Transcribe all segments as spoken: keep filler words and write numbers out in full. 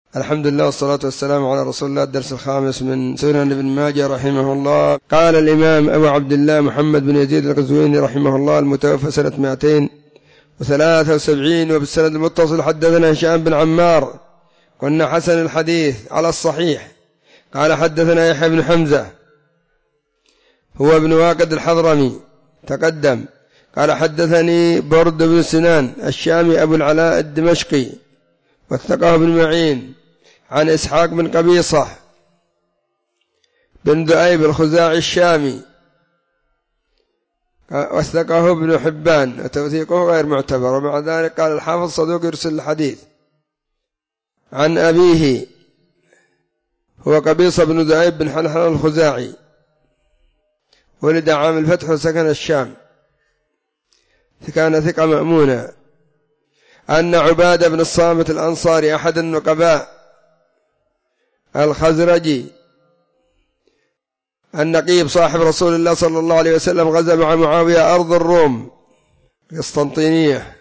الحمد لله والصلاة والسلام على رسول الله. الدرس الخامس من سنن ابن ماجه رحمه الله. قال الإمام أبو عبد الله محمد بن يزيد القزويني رحمه الله المتوفى سنة مئتين وثلاثة وسبعين وبالسند المتصل حدثنا هشام بن عمار قلنا حسن الحديث على الصحيح. قال حدثنا يحيى بن حمزة هو ابن واقد الحضرمي تقدم. قال حدثني برد بن سنان الشامي أبو العلاء الدمشقي وثقه بن معين عن إسحاق بن قبيصة بن ذؤيب الخزاعي الشامي وثقه ابن حبان وتوثيقه غير معتبر. ومع ذلك قال الحافظ صدوق يرسل الحديث. عن أبيه هو قبيصة بن ذؤيب بن حنحل الخزاعي ولد عام الفتح وسكن الشام كان ثقة مأمونة. أن عبادة بن الصامت الأنصاري أحد النقباء الخزرجي النقيب صاحب رسول الله صلى الله عليه وسلم غزا مع معاوية أرض الروم قسطنطينية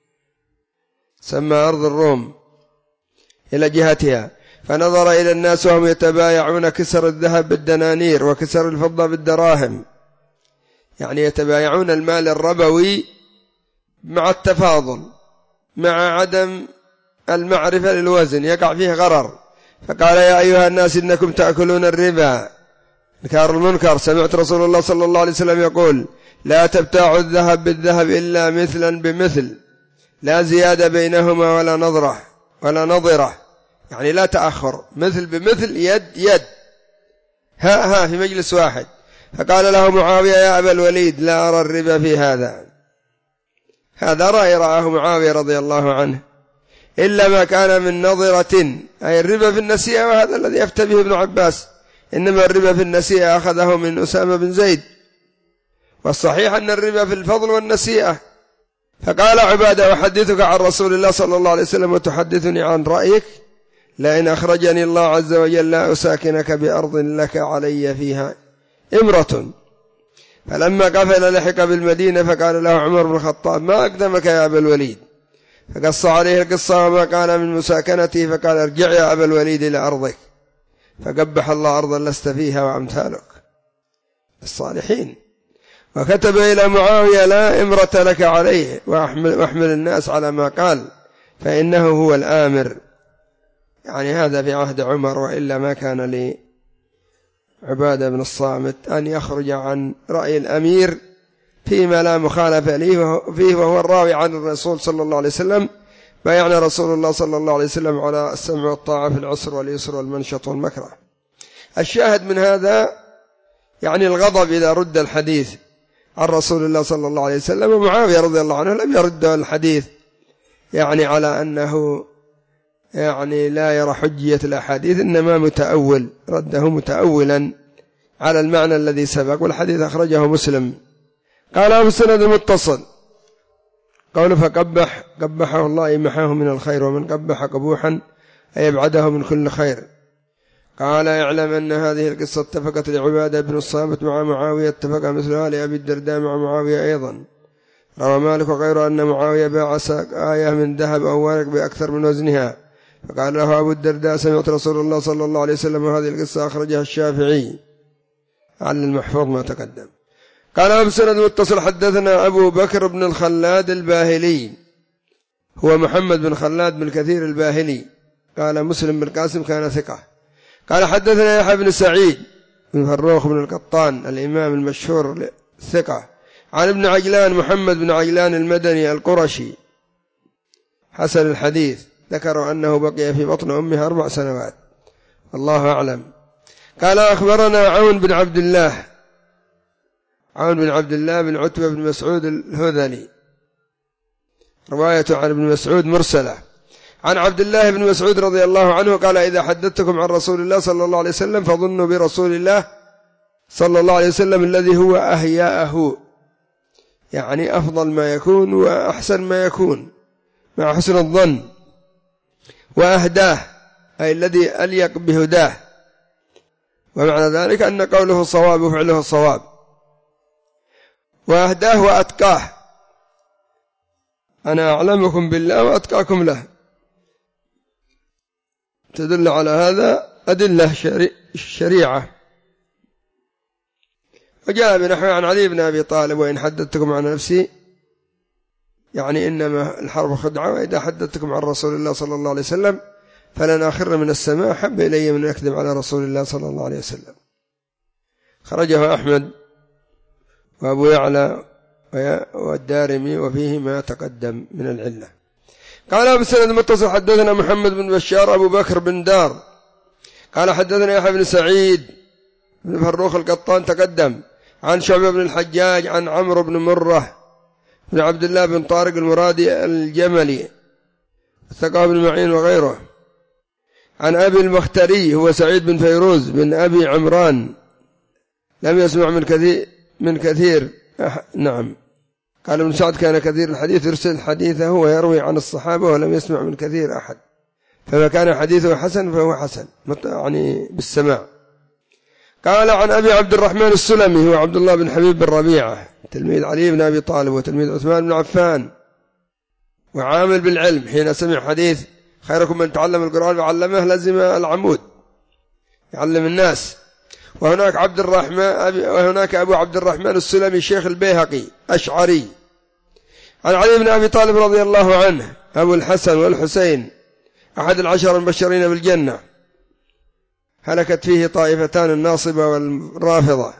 سمى أرض الروم إلى جهتها، فنظر إلى الناس وهم يتبايعون كسر الذهب بالدنانير وكسر الفضة بالدراهم، يعني يتبايعون المال الربوي مع التفاضل مع عدم المعرفة للوزن يقع فيه غرر. فقال يا أيها الناس إنكم تأكلون الربا انكار المنكر. سمعت رسول الله صلى الله عليه وسلم يقول لا تبتاعوا الذهب بالذهب إلا مثلا بمثل لا زيادة بينهما ولا نظرة ولا نظرة، يعني لا تأخر، مثل بمثل يد يد ها ها في مجلس واحد. فقال له معاوية يا أبا الوليد لا أرى الربا في هذا. هذا رأي رآه معاوية رضي الله عنه إلا ما كان من نظرة، أي الربا في النسيئة، وهذا الذي يفتى به ابن عباس، إنما الربا في النسيئة أخذه من أسامة بن زيد، والصحيح أن الربا في الفضل والنسيئة. فقال عبادة أحدثك عن رسول الله صلى الله عليه وسلم وتحدثني عن رأيك؟ لئن أخرجني الله عز وجل لا أساكنك بأرض لك علي فيها إمرة. فلما قفل لحق بالمدينة فقال له عمر بن الخطاب ما أقدمك يا أبا الوليد؟ فقص عليه القصة وما قال من مساكنته، فقال ارجع يا أبا الوليد إلى أرضك فقبح الله أرضا لست فيها وأمثالك الصالحين. وكتب إلى معاوية لا إمرة لك عليه وأحمل, وأحمل الناس على ما قال فإنه هو الآمر، يعني هذا في عهد عمر، وإلا ما كان لعبادة بن الصامت أن يخرج عن رأي الأمير فيما لا مخالف فيه وهو الراوي عن الرسول صلى الله عليه وسلم. بايعنا رسول الله صلى الله عليه وسلم على السمع والطاعة في العسر واليسر والمنشط والمكره. الشاهد من هذا يعني الغضب إذا رد الحديث عن رسول الله صلى الله عليه وسلم. ومعاوية رضي الله عنه لم يرد الحديث يعني على أنه يعني لا يرى حجية الأحاديث، إنما متأول، رده متأولا على المعنى الذي سبق، والحديث أخرجه مسلم. قال أبو السند المتصل قوله فقبح قبحه الله محاه من الخير، ومن قبح قبوحا أي يبعده من كل خير. قال اعلم أن هذه القصة اتفقت لعبادة بن الصامت مع معاوية، اتفق مثلها لأبي الدرداء مع معاوية أيضا. روى مالك وغيره أن معاوية باع آية من ذهب أو ورق بأكثر من وزنها، فقال له أبو الدرداء سمعت رسول الله صلى الله عليه وسلم، وهذه القصة أخرجها الشافعي على المحفوظ ما تقدم. قال أبو السند المتصل حدثنا أبو بكر بن الخلاد الباهلي هو محمد بن خلاد بن كثير الباهلي. قال مسلم بن قاسم كان ثقة. قال حدثنا يحيى بن سعيد بن فروخ بن القطان الإمام المشهور ثقة، عن ابن عجلان محمد بن عجلان المدني القرشي حسن الحديث، ذكروا أنه بقي في بطن أمها أربع سنوات، الله أعلم. قال أخبرنا عون بن عبد الله عون بن عبد الله بن عتبة بن مسعود الهذلي، روايته عن ابن مسعود مرسلة، عن عبد الله بن مسعود رضي الله عنه قال إذا حدثتكم عن رسول الله صلى الله عليه وسلم فظنوا برسول الله صلى الله عليه وسلم الذي هو أهياءه، يعني أفضل ما يكون وأحسن ما يكون مع حسن الظن، وأهداه أي الذي أليق بهداه، ومعنى ذلك أن قوله صواب وفعله صواب، وأهداه وأتقاه، أنا أعلمكم بالله وأتقاكم له. تدل على هذا أدلة الشريعة. وجاء بنحو عن علي بن أبي طالب: وإن حدثتكم عن نفسي، يعني إنما الحرب خدعة، وإذا حدثتكم عن رسول الله صلى الله عليه وسلم فلن آخر من السماء حب إلي من أكذب على رسول الله صلى الله عليه وسلم. خرجه أحمد وأبو يعلى والدارمي وفيه ما تقدم من العلة. قال بسند متصل: حدثنا محمد بن بشار أبو بكر بن دار قال حدثنا يحيى بن سعيد بن فروخ القطان تقدم، عن شعبة بن الحجاج عن عمرو بن مرة بن عبد الله بن طارق المرادي الجملي الثقة بن معين وغيره، عن أبي المختري هو سعيد بن فيروز بن أبي عمران لم يسمع من كثير من كثير نعم. قال ابن سعد: كان كثير الحديث يرسل حديثه ويروي عن الصحابة ولم يسمع من كثير أحد، فما كان حديثه حسن فهو حسن يعني بالسماع. قال عن أبي عبد الرحمن السلمي هو عبد الله بن حبيب بن ربيعة تلميذ علي بن أبي طالب وتلميذ عثمان بن عفان وعامل بالعلم، حين سمع حديث خيركم من تعلم القرآن وعلمه لزم العمود يعلم الناس. وهناك عبد الرحمن وهناك أبو عبد الرحمن السلمي شيخ البيهقي أشعري، عن علي بن أبي طالب رضي الله عنه أبو الحسن والحسين أحد العشر المبشرين بالجنة، هلكت فيه طائفتان الناصبة والرافضة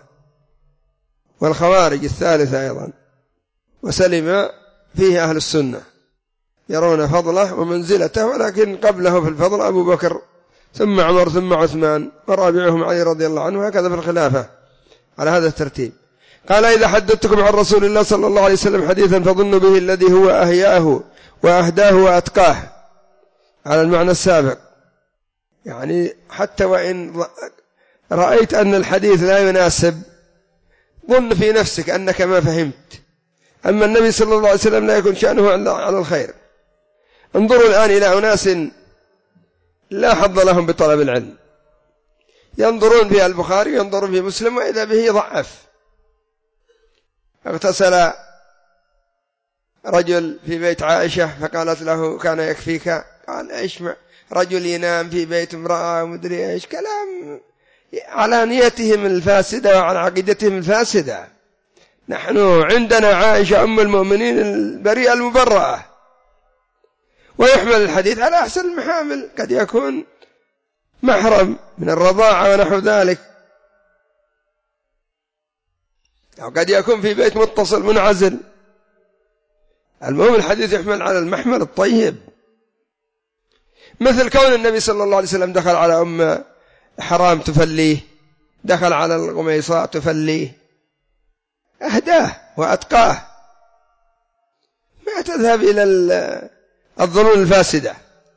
والخوارج الثالثة أيضا، وسلم فيه أهل السنة يرون فضله ومنزلته، ولكن قبله في الفضل أبو بكر ثم عمر ثم عثمان ورابعهم علي رضي الله عنه، هكذا في الخلافة على هذا الترتيب. قال: إذا حدثتكم عن رسول الله صلى الله عليه وسلم حديثا فظنوا به الذي هو أهياه وأهداه وأتقاه، على المعنى السابق، يعني حتى وإن رأيت أن الحديث لا يناسب ظن في نفسك أنك ما فهمت. أما النبي صلى الله عليه وسلم لا يكون شأنه على الخير. انظروا الآن إلى أناس لا حظ لهم بطلب العلم، ينظرون في البخاري ينظرون في مسلم وإذا به ضعف. اغتسل رجل في بيت عائشة فقالت له: كان يكفيك؟ قال: إيش رجل ينام في بيت امرأة ومدري إيش، كلام على نيتهم الفاسدة وعلى عقيدتهم الفاسدة. نحن عندنا عائشة أم المؤمنين البريئة المبرأة، ويحمل الحديث على أحسن المحامل، قد يكون محرم من الرضاعة ونحو ذلك، أو قد يكون في بيت متصل منعزل. المهم الحديث يحمل على المحمل الطيب، مثل كون النبي صلى الله عليه وسلم دخل على أم حرام تفليه، دخل على الغميصاء تفليه، أهداه وأتقاه، ما تذهب إلى الظنون الفاسدة.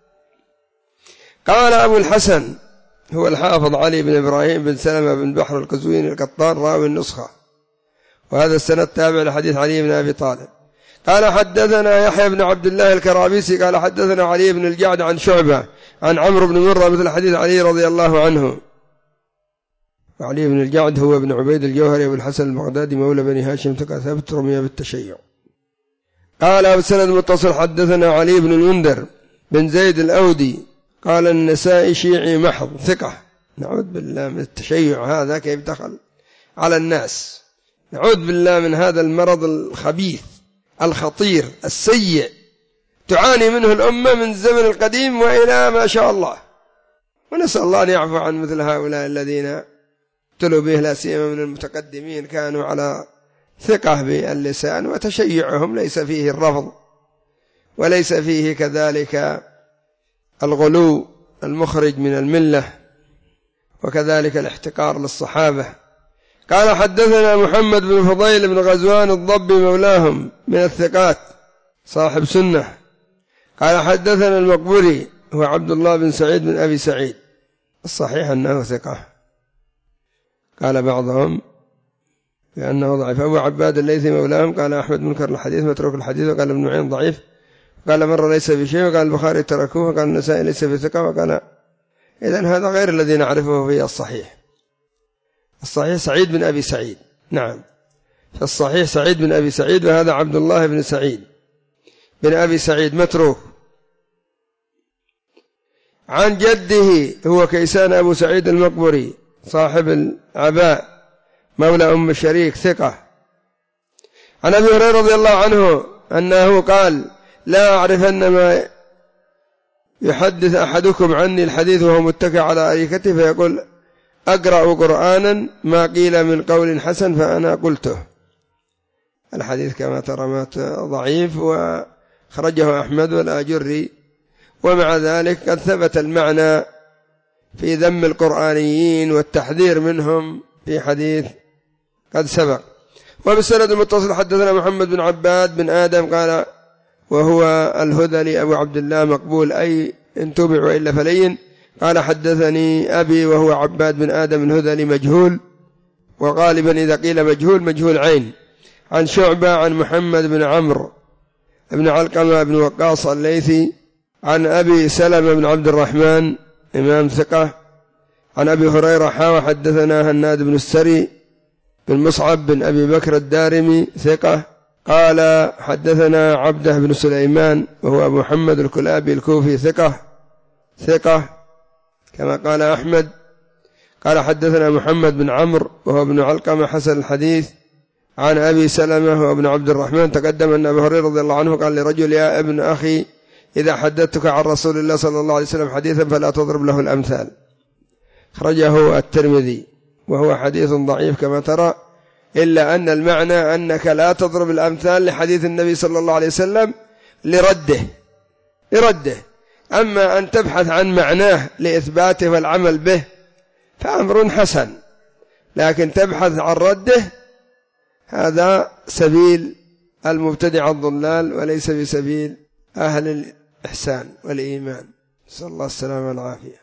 قال أبو الحسن هو الحافظ علي بن إبراهيم بن سلمة بن بحر القزويني القطان راوي النسخة، وهذا السند تابع لحديث علي بن أبي طالب. قال حدثنا يحيى بن عبد الله الكرابيسي قال حدثنا علي بن الجعد عن شعبة عن عمرو بن مرة مثل حديث علي رضي الله عنه. وعلي بن الجعد هو ابن عبيد الجوهري أبو الحسن البغدادي مولى بني هاشم ثقة ثابت رمي بالتشيع. قال بسند متصل حدثنا علي بن المنذر بن زيد الأودي قال النسائي شيعي محض ثقة، نعوذ بالله من التشيع، هذا كيف دخل على الناس، نعوذ بالله من هذا المرض الخبيث الخطير السيء تعاني منه الأمة من الزمن القديم وإلى ما شاء الله، ونسأل الله أن يعفو عن مثل هؤلاء الذين ابتلوا به، لا سيما من المتقدمين كانوا على ثقة باللسان، وتشيعهم ليس فيه الرفض وليس فيه كذلك الغلو المخرج من الملة، وكذلك الاحتقار للصحابة. قال حدثنا محمد بن فضيل بن غزوان الضبي مولاهم من الثقات صاحب سنة. قال حدثنا المقبري هو عبد الله بن سعيد بن أبي سعيد، الصحيح أنه ثقة، قال بعضهم بأنه ضعيف. أبو عباد الليثي مولاهم قال أحمد منكر الحديث متروك الحديث، وقال ابن معين ضعيف، قال مرة ليس بشيء، وقال البخاري تركوه، وقال النسائي ليس بثقة، وقال إذن هذا غير الذي نعرفه في الصحيح. الصحيح سعيد بن أبي سعيد، نعم فالصحيح سعيد بن أبي سعيد، وهذا عبد الله بن سعيد بن أبي سعيد متروك. عن جده هو كيسان أبو سعيد المقبري صاحب العباء مولى أم الشريك ثقة. عن أبي هريرة رضي الله عنه أنه قال لا أعرفن ما يحدث أحدكم عني الحديث وهو متكئ على أريكته فيقول أقرأ قرآنا ما قيل من قول حسن فأنا قلته. الحديث كما ترى مات ضعيف وخرجه أحمد والآجري، ومع ذلك قد ثبت المعنى في ذم القرآنيين والتحذير منهم في حديث قد سبق. وبالسند المتصل حدثنا محمد بن عباد بن آدم قال وهو الهذلي أبو عبد الله مقبول أي إن تبع وإلا فلين. قال حدثني أبي وهو عباد بن آدم الهذلي مجهول، وغالبا إذا قيل مجهول مجهول عين. عن شعبة عن محمد بن عمرو بن علقمة بن وقاص الليثي عن أبي سلمة بن عبد الرحمن إمام ثقة. عن أبي هريرة حاوى حدثنا هناد بن السري بن مصعب بن أبي بكر الدارمي ثقة قال حدثنا عبده بن سليمان وهو أبو محمد الكلابي الكوفي ثقة ثقة كما قال أحمد. قال حدثنا محمد بن عمرو وهو ابن علقمة حسن الحديث. عن أبي سلمة وابن عبد الرحمن تقدم أن أبي هريرة رضي الله عنه قال لرجل يا ابن أخي إذا حدثتك عن رسول الله صلى الله عليه وسلم حديثا فلا تضرب له الأمثال. خرجه الترمذي وهو حديث ضعيف كما ترى، إلا أن المعنى أنك لا تضرب الأمثال لحديث النبي صلى الله عليه وسلم لرده لرده أما أن تبحث عن معناه لإثباته والعمل به فأمر حسن، لكن تبحث عن رده هذا سبيل المبتدع الضلال وليس بسبيل أهل الإحسان والإيمان. صلى الله السلامة والعافية.